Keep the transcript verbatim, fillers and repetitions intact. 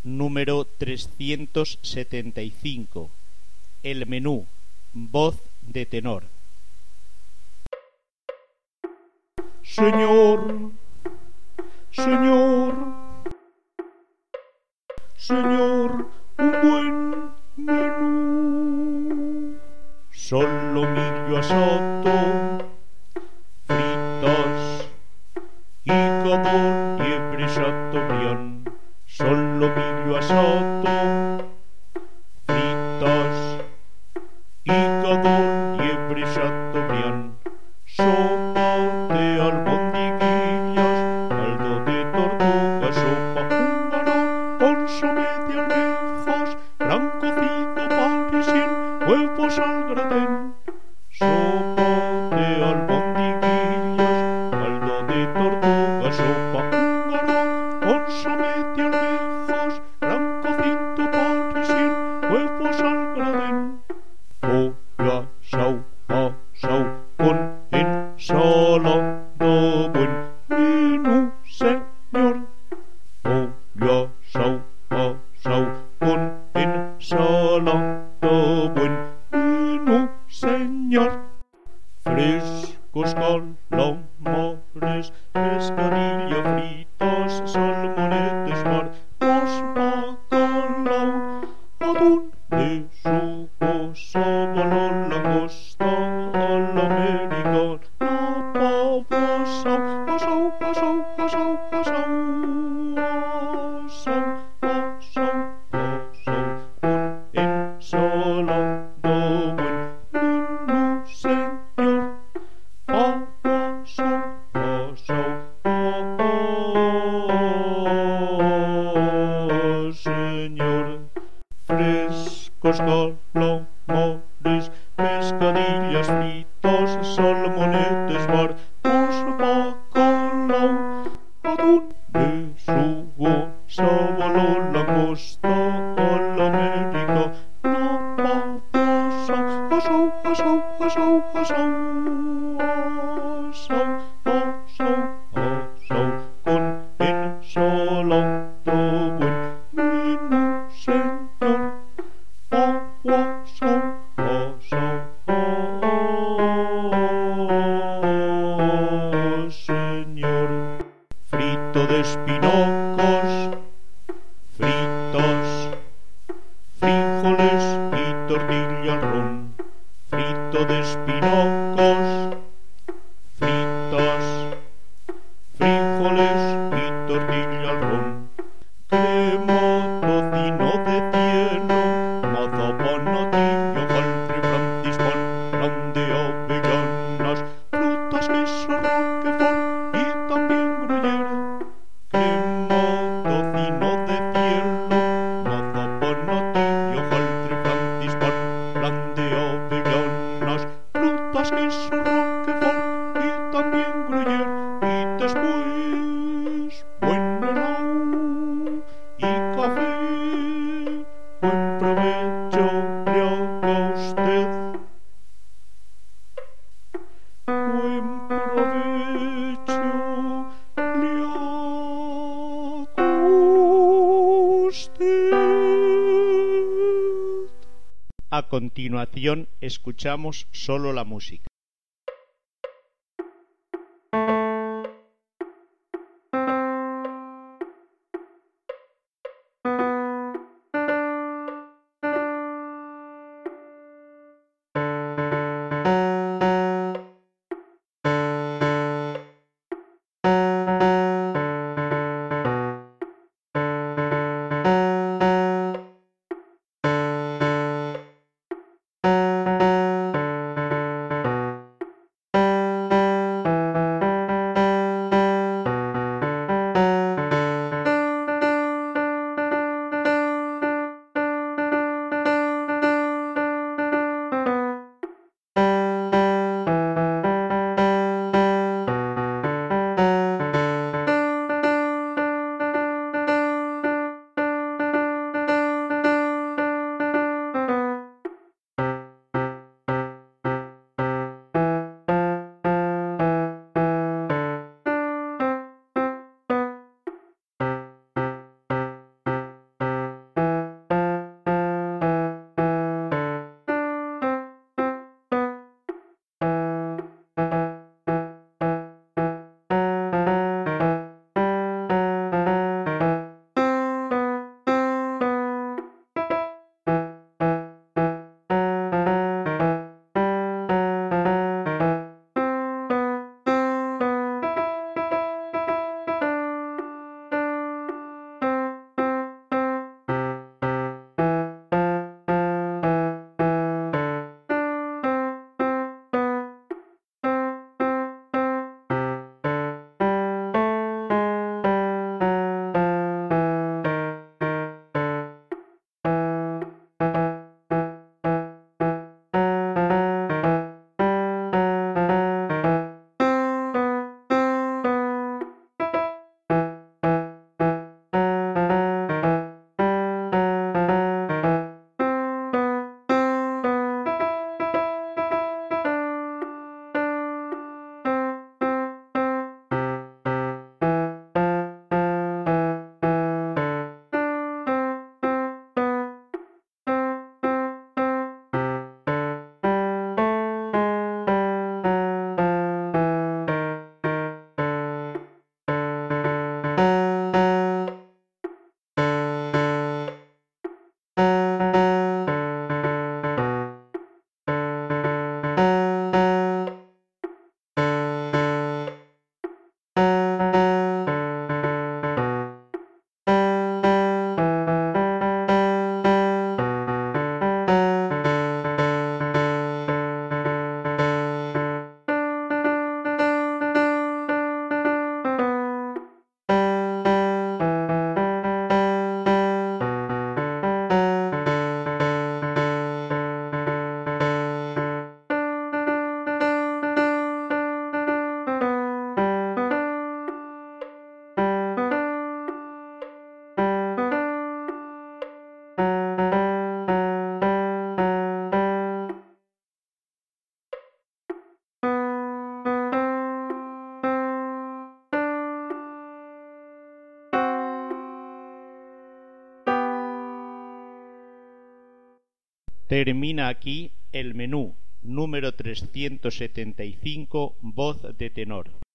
número trescientos setenta y cinco. El menú, voz de tenor. Señor, señor, señor, un buen menú. Solomillo asado, fritas y codón y chateaubriand. Solomillo asado, fritas y codón y chateaubriand. Sopa de albondiguillas, caldo de tortuga, sopa húngaro, consomé de almejas, gran cocido parisien, huevos al gratén. Sopa de albondiguillas, caldo de tortuga, sopa húngaro, consomé de almejas, gran cocido parisien, huevos al gratén. Pollo asau, asau, con ensalada, buen menú, señor. Pollo asau, asau, con ensalada, buen menú, señor. Frescos calamares, pescadilla fritas, salmonetes, barbos, bacalao, atún, besugo, sábalo, langosta, a la americana, pavo asau, asau, asau, asau, asau, asau, asau, asau, con ensalada, buen menú, señor. Pavo asau, asau, ah, señor. Frescos calamares, pescadillas fritas, salmonetes, barbos, bacalao, atún, besugo, sábalo, langosta, a la americana, pavo asau, asau, asau, asau, asau, asau, asau, asau, con ensalada, buen menú, señor. Pavo asau, asau, ah, señor. Frito de espinacas, fritas, frijoles y tortilla al ron. Frito de espinacas, fritas, frijoles y tortilla al ron. Crema, tocino de tierno, mazapán, hojaldre, francispan, pan de avellanas, frutas, queso, roquefort y también gruyere. Crema, tocino de tierno, mazapán, hojaldre, francispan, pan de avellanas, frutas, queso, roquefort y también gruyere. Y después, buen helado y café. Buen provecho le haga usted. Buen provecho le haga usted. A continuación escuchamos solo la música. Termina aquí el menú número trescientos setenta y cinco, voz de tenor.